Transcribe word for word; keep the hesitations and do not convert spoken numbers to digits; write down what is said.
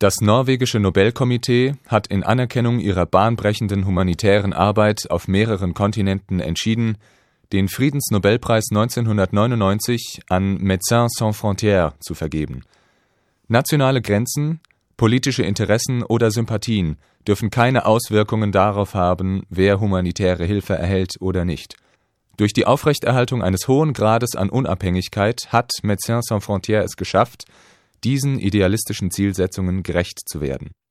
Das norwegische Nobelkomitee hat in Anerkennung ihrer bahnbrechenden humanitären Arbeit auf mehreren Kontinenten entschieden, den Friedensnobelpreis neunzehnhundertneunundneunzig an Médecins Sans Frontières zu vergeben. Nationale Grenzen, politische Interessen oder Sympathien dürfen keine Auswirkungen darauf haben, wer humanitäre Hilfe erhält oder nicht. Durch die Aufrechterhaltung eines hohen Grades an Unabhängigkeit hat Médecins Sans Frontières es geschafft, diesen idealistischen Zielsetzungen gerecht zu werden